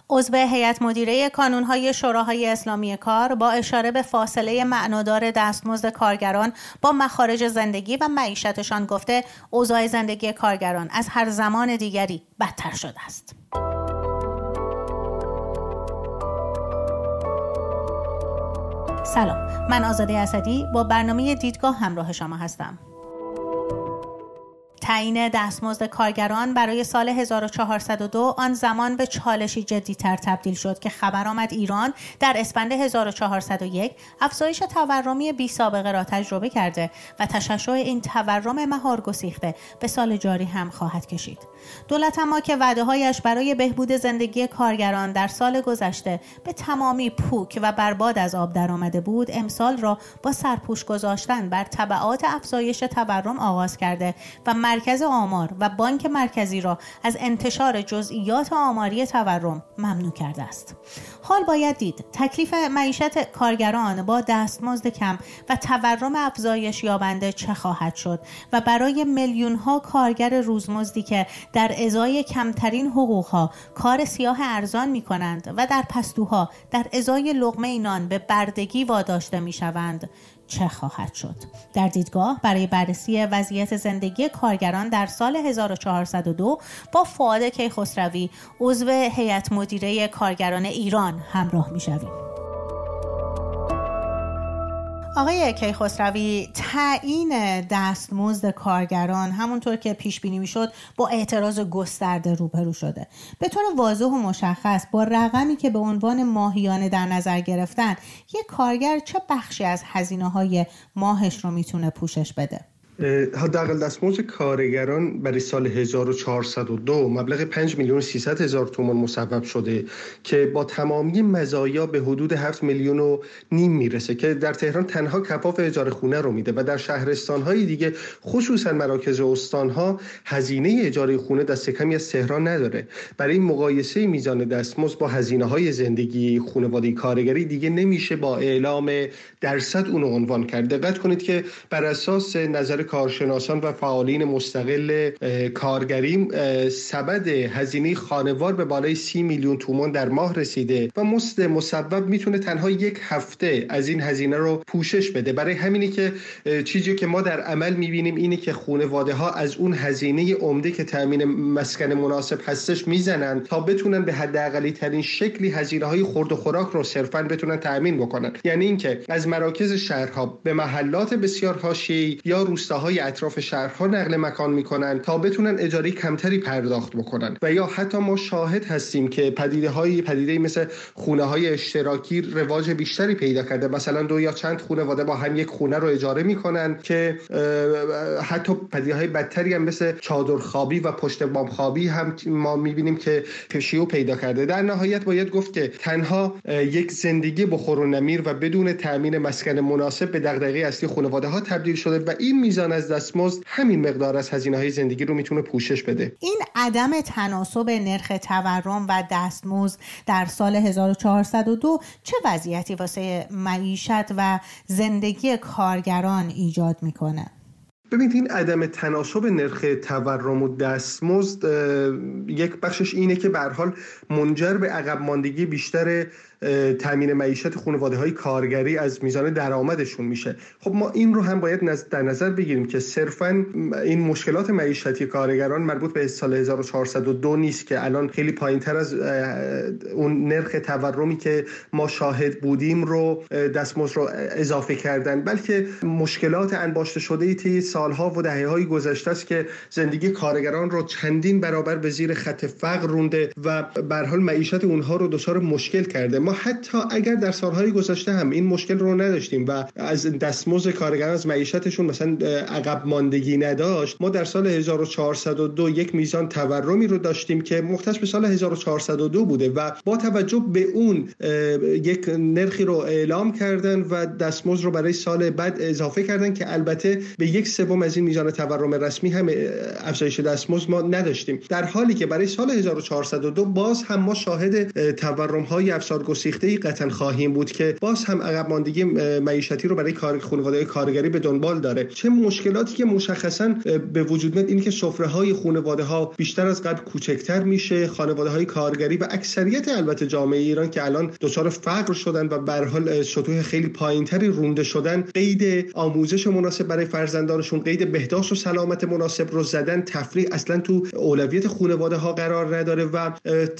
عضو هیئت مدیره کانون‌های شوراهای اسلامی کار با اشاره به فاصله معنادار دستمزد کارگران با مخارج زندگی و معیشتشان گفته اوضاع زندگی کارگران از هر زمان دیگری بدتر شده است. سلام، من آزاده اسدی با برنامه دیدگاه همراه شما هستم. تعیین دستمزد کارگران برای سال 1402 آن زمان به چالشی جدی‌تر تبدیل شد که خبر آمد ایران در اسفند 1401 افزایش تورمی بی سابقه را تجربه کرده و تشعشع این تورم مهار گسیخته به سال جاری هم خواهد کشید. دولت اما که وعده‌هایش برای بهبود زندگی کارگران در سال گذشته به تمامی پوک و برباد از آب درآمده بود، امسال را با سرپوش گذاشتن بر تبعات افزایش تورم آغاز کرده و مرکز آمار و بانک مرکزی را از انتشار جزئیات آماری تورم ممنوع کرده است. حال باید دید تکلیف معیشت کارگران با دستمزد کم و تورم افزایش یابنده چه خواهد شد و برای میلیون‌ها کارگر روزمزدی که در ازای کمترین حقوقها کار سیاه ارزان می‌کنند و در پستوها در ازای لقمه نان به بردگی واداشته می‌شوند چه خواهد شد؟ در دیدگاه برای بررسی وضعیت زندگی کارگران در سال 1402 با فؤاد کیخسروی عضو هیئت مدیره کارگران ایران همراه می‌شویم. آقای کیخسروی، تعیین دستمزد کارگران همونطور که پیش بینی میشد با اعتراض گسترده روبرو شده. به طور واضح و مشخص با رقمی که به عنوان ماهیانه در نظر گرفتن، یک کارگر چه بخشی از هزینه‌های ماهش رو میتونه پوشش بده؟ حداقل دستمزد کارگران برای سال 1402 مبلغ 5,300,000 تومان مصوب شده که با تمامی مزایا به حدود 7,5 میلیون میرسه که در تهران تنها کفاف اجاره خونه رو میده و در شهرستان‌های دیگه خصوصا مراکز استان‌ها هزینه اجاره خونه دست کمی از تهران نداره. برای مقایسه میزان دستمزد با هزینه‌های زندگی خانوادگی کارگری دیگه نمیشه با اعلام درصد اون رو عنوان کرد. دقت کنید که بر اساس نظر کارشناسان و فعالین مستقل کارگری سبد هزینه خانوار به بالای 30 میلیون تومان در ماه رسیده و مزد مصوب میتونه تنها یک هفته از این هزینه رو پوشش بده. برای همینی که چیزی که ما در عمل میبینیم اینه که خانواده ها از اون هزینه عمده که تامین مسکن مناسب هستش میزنن تا بتونن به حداقلی ترین شکلی هزینه های خورد و خوراک رو صرفاً بتونن تامین بکنن. یعنی اینکه از مراکز شهرها به محلات بسیار حاشیه‌ای یا روستاهای اطراف شهرها نقل مکان میکنن تا بتونن اجاره کمتری پرداخت بکنن و یا حتی ما شاهد هستیم که پدیده مثل خونه‌های اشتراکی رواج بیشتری پیدا کرده. مثلا دو یا چند خانواده با هم یک خونه رو اجاره میکنن که حتی پدیده‌های بدتری هم مثل چادرخوابی و پشت بام خوابی هم ما میبینیم که شیوع پیدا کرده. در نهایت باید گفت که تنها یک زندگی بخور و نمیر و بدون تامین مسکن مناسب به دغدغه اصلی خانواده‌ها تبدیل شده و این میزان از دستمزد همین مقدار از هزینه‌های زندگی رو میتونه پوشش بده. این عدم تناسب نرخ تورم و دستمزد در سال 1402 چه وضعیتی واسه معیشت و زندگی کارگران ایجاد میکنه؟ ببینید این عدم تناسب نرخ تورم و دستمزد یک بخشش اینه که به هر حال منجر به عقب ماندگی بیشتر تامین معیشت خانواده‌های کارگری از میزان درآمدشون میشه. خب ما این رو هم باید در نظر بگیریم که صرفاً این مشکلات معیشتی کارگران مربوط به سال 1402 نیست که الان خیلی پایین‌تر از اون نرخ تورمی که ما شاهد بودیم رو دستمزد رو اضافه کردن، بلکه مشکلات انباشته شده طی سالها و دهه‌های گذشته است که زندگی کارگران رو چندین برابر به زیر خط فقر رونده و به هر حال معیشت اونها رو دچار مشکل کرده. ما حتی اگر در سالهای گذشته هم این مشکل رو نداشتیم و از دستمزد کارگران از معیشتشون مثلا عقب ماندگی نداشت، ما در سال 1402 یک میزان تورمی رو داشتیم که مختص به سال 1402 بوده و با توجه به اون یک نرخی رو اعلام کردن و دستمزد رو برای سال بعد اضافه کردن که البته به 1/3 1/3 از این میزان تورم رسمی هم افزایش دستمزد ما نداشتیم، در حالی که برای سال 1402 باز هم ما شاهد تورم‌های افسار گسیخته‌ای قطعا خواهیم بود که باز هم عقب ماندگی معیشتی رو برای خانواده‌های کارگری به دنبال داره. چه مشکلاتی که مشخصاً به وجود میاد این که سفره‌های خانواده‌ها بیشتر از قبل کوچکتر میشه، خانواده‌های کارگری و اکثریت البته جامعه ایران که الان دچار فقر شدن و به هر حال سطوح خیلی پایینتری رونده شدن، قید آموزش مناسب برای فرزندانشون، قید بهداشت و سلامت مناسب رو زدن، تفریح اصلا تو اولویت خانواده‌ها قرار نداره و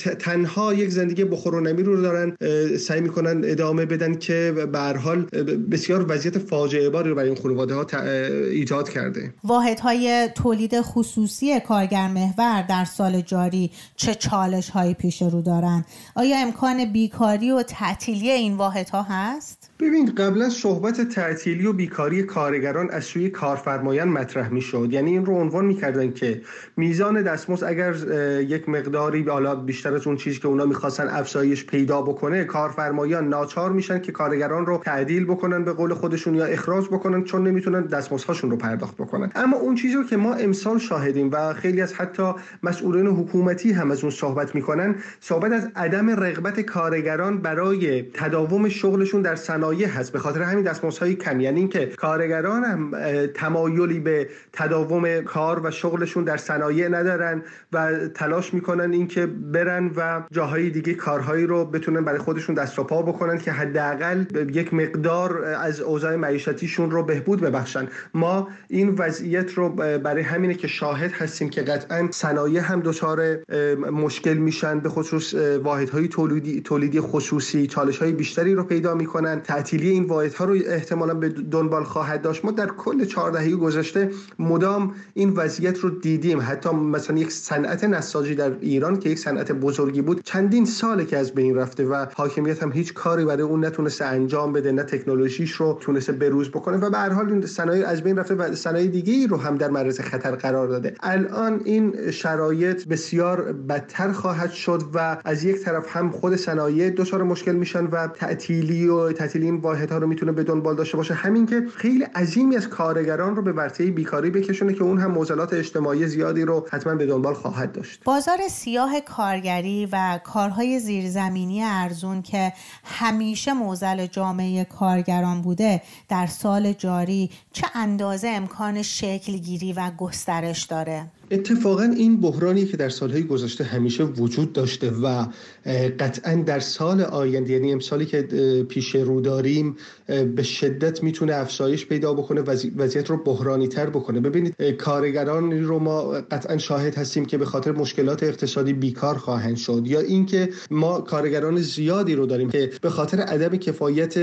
تنها یک زندگی بخور و نمیر رو دارن سعی میکنن ادامه بدن که به هر حال بسیار وضعیت فاجعه باری رو برای این خانواده‌ها ایجاد کرده. واحدهای تولید خصوصی کارگر محور در سال جاری چه چالش‌هایی پیش رو دارن؟ آیا امکان بیکاری و تعطیلی این واحدها هست؟ ببین، قبلا صحبت تعطیلی و بیکاری کارگران از سوی کارفرمایان مطرح میشد، یعنی این رو عنوان میکردن که میزان دستمزد اگر یک مقداری بالا بیشتر از اون چیزی که اونا میخواستن افزایش پیدا بکنه، کارفرمایان ناچار میشن که کارگران رو تعدیل بکنن به قول خودشون یا اخراج بکنن چون نمیتونن دستمزدهاشون رو پرداخت بکنن. اما اون چیزی رو که ما امسال شاهدیم و خیلی از حتی مسئولین حکومتی هم از اون صحبت میکنن، صحبت از عدم رغبت کارگران برای تداوم شغلشون در صنایع هست، به خاطر همین دستمزدهای کم. یعنی اینکه کارگران هم تمایلی به تداوم کار و شغلشون در صنایع ندارن و تلاش میکنن اینکه برن و جاهای دیگه کارهایی رو بتونن برای خودشون دست و پا بکنن که حداقل یک مقدار از اوضاع معیشتیشون رو بهبود ببخشن. ما این وضعیت رو برای همینه که شاهد هستیم که قطعا صنایع هم دچار مشکل میشن، به خصوص واحدهای تولیدی خصوصی چالش‌های بیشتری رو پیدا میکنن. تعطیلی این واحدها رو احتمالاً به دنبال خواهد داشت. ما در کل 4 دهه گذشته مدام این وضعیت رو دیدیم. حتی مثلا یک صنعت نساجی در ایران که یک صنعت بزرگی بود چندین ساله که از بین رفته و حاکمیت هم هیچ کاری برای اون نتونسته انجام بده، نه تکنولوژیش رو تونسته بروز بکنه و به هر حال این صنایع از بین رفته و صنایع دیگه‌ای رو هم در معرض خطر قرار داده. الان این شرایط بسیار بدتر خواهد شد و از یک طرف هم خود صنایع دچار مشکل میشن و تعطیلی این واحدها رو میتونه به دنبال داشته باشه، همین که خیلی عظیمی از کارگران رو به ورطه بیکاری بکشونه که اون هم معضلات اجتماعی زیادی رو حتما به دنبال خواهد داشت. بازار سیاه کارگری و کارهای زیرزمینی ارزون که همیشه معضل جامعه کارگران بوده در سال جاری چه اندازه امکان شکلگیری و گسترش داره؟ اتفاقا این بحرانی که در سالهای گذشته همیشه وجود داشته و قطعا در سال آینده، یعنی امسالی که پیش رو داریم، به شدت میتونه افزایش پیدا بکنه، وضعیت رو بحرانی تر بکنه. ببینید کارگران رو ما قطعا شاهد هستیم که به خاطر مشکلات اقتصادی بیکار خواهند شد، یا اینکه ما کارگران زیادی رو داریم که به خاطر عدم کفایت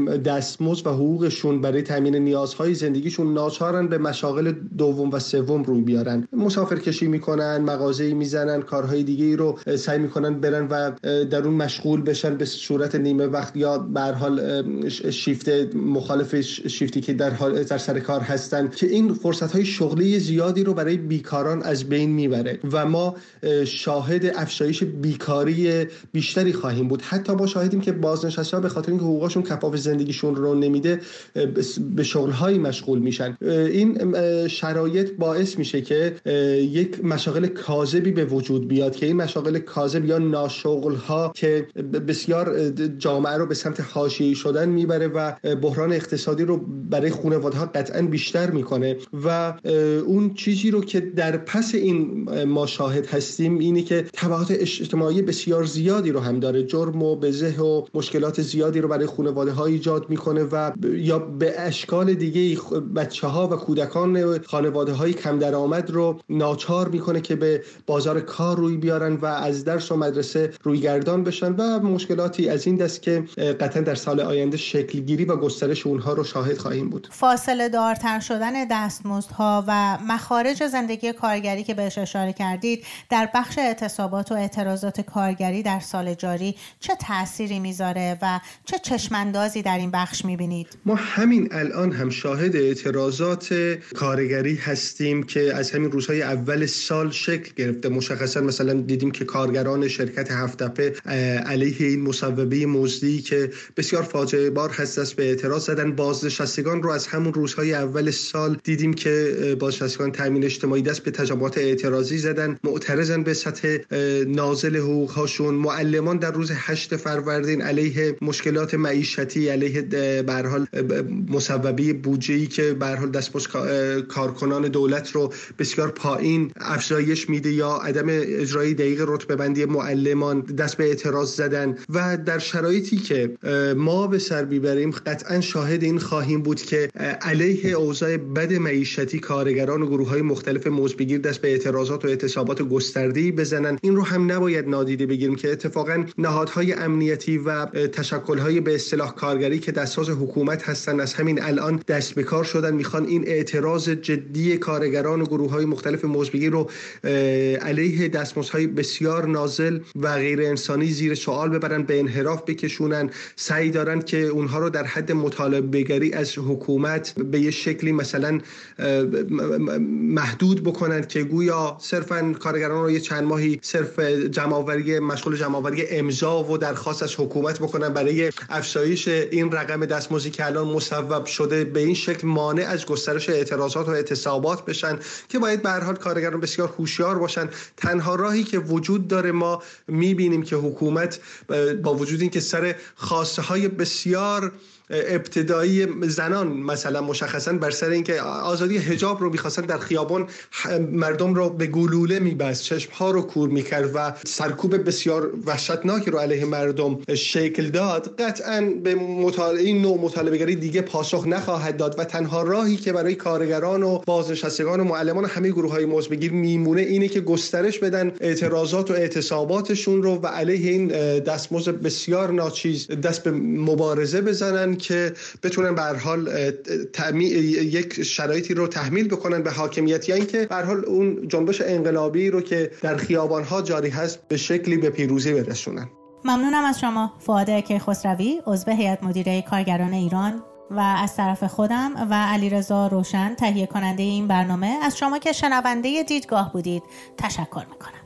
دستمزد و حقوقشون برای تامین نیازهای زندگیشون ناچارن به مشاغل دوم و سوم روی بیارن، مسافرکشی میکنن، مغازه‌ای میزنن، کارهای دیگه‌ای رو سعی میکنن برن و در اون مشغول بشن به صورت نیمه وقت یا به هر حال شیفت مخالف شیفتی که در سر کار هستن، که این فرصت‌های شغلی زیادی رو برای بیکاران از بین میبره و ما شاهد افزایش بیکاری بیشتری خواهیم بود. حتی ما شاهدیم که بازنشسته‌ها به خاطر اینکه حقوقشون کفاف زندگیشون رو نمیده به شغل‌های مشغول میشن. این شرایط باعث میشه که یک مشاغل کاذبی به وجود بیاد که این مشاغل کاذب یا ناشغل‌ها که بسیار جامعه رو به سمت حاشیه‌ای شدن میبره و بحران اقتصادی رو برای خانواده‌ها قطعاً بیشتر میکنه و اون چیزی رو که در پس این ما شاهد هستیم اینی که تبعات اجتماعی بسیار زیادی رو هم داره، جرم و بزه و مشکلات زیادی رو برای خانواده‌ها ایجاد میکنه و یا به اشکال دیگه بچه‌ها و کودکان خانواده‌های کم درآمد رو ناچار میکنه که به بازار کار روی بیارن و از درس و مدرسه روی گردان بشن و مشکلاتی از این دست که قطعا در سال آینده شکلگیری و گسترش اونها رو شاهد خواهیم بود. فاصله دارتر شدن دستمزدها و مخارج زندگی کارگری که بهش اشاره کردید در بخش اعتصابات و اعتراضات کارگری در سال جاری چه تأثیری میذاره و چه چشماندازی در این بخش میبینید؟ ما همین الان هم شاهد اعتراضات کارگری هستیم که از همین روزهای روزهای اول سال شکل گرفته. مشخصا مثلا دیدیم که کارگران شرکت هفت‌تپه علیه این مصوبه مزدی که بسیار فاجعه بار هست دست به اعتراض زدن. بازنشستگان رو از همون روزهای اول سال دیدیم که بازنشستگان تامین اجتماعی دست به تظاهرات اعتراضی زدن، معترضن به سطح نازل حقوق هاشون. معلمان در روز 8 فروردین علیه مشکلات معیشتی، علیه به هر حال مصوبه بودجه‌ای که به هر حال دستمزد کارکنان دولت رو بسیار پایین افزایش میده یا عدم اجرای دقیق رتبه بندی معلمان دست به اعتراض زدن. و در شرایطی که ما به سر میبریم قطعا شاهد این خواهیم بود که علیه اوضاع بد معیشتی کارگران و گروه‌های مختلف مزدبگیر دست به اعتراضات و اعتصابات گسترده‌ای بزنن. این رو هم نباید نادیده بگیریم که اتفاقا نهادهای امنیتی و تشکل‌های به اصطلاح کارگری که دستساز حکومت هستن از همین الان دست به کار شدن، میخوان این اعتراض جدی کارگران و گروه‌های مختلف مزدبگیر رو علیه دستمزدهای بسیار نازل و غیر انسانی زیر سوال ببرن، به انحراف بکشونن. سعی دارن که اونها رو در حد مطالبه‌گری از حکومت به یه شکلی مثلا محدود بکنن که گویا صرفاً کارگران رو یه چند ماهی صرف مشغول جمع‌آوری امضا و درخواست از حکومت بکنن برای افزایش این رقم دستمزدی که الان مصوب شده، به این شکل مانع از گسترش اعتراضات و اعتصابات بشن که باید به هر حال کارگران بسیار هوشیار باشن. تنها راهی که وجود داره، ما می‌بینیم که حکومت با وجود این که سر خواسته های بسیار ابتدایی زنان مثلا مشخصا بر سر اینکه آزادی حجاب رو می‌خواستن در خیابان مردم رو به گلوله می‌بست، چشم‌ها رو کور می‌کرد و سرکوب بسیار وحشتناکی رو علیه مردم شکل داد، قطعاً به این نوع مطالبه‌گری دیگه پاسخ نخواهد داد و تنها راهی که برای کارگران و بازنشستگان و معلمان و همه گروه‌های مزدبگیر میمونه اینه که گسترش بدن اعتراضات و اعتصاباتشون رو و علیه این دستمزد بسیار ناچیز دست به مبارزه بزنن که بتونن به هر حال یک شرایطی رو تحمیل بکنن به حاکمیت، یا اینکه به هر حال اون جنبش انقلابی رو که در خیابان‌ها جاری هست به شکلی به پیروزی برسونن. ممنونم از شما فؤاد کیخسروی، عضو هیئت مدیره کارگران ایران، و از طرف خودم و علیرضا روشن تهیه کننده این برنامه از شما که شنونده دیدگاه بودید تشکر میکنم.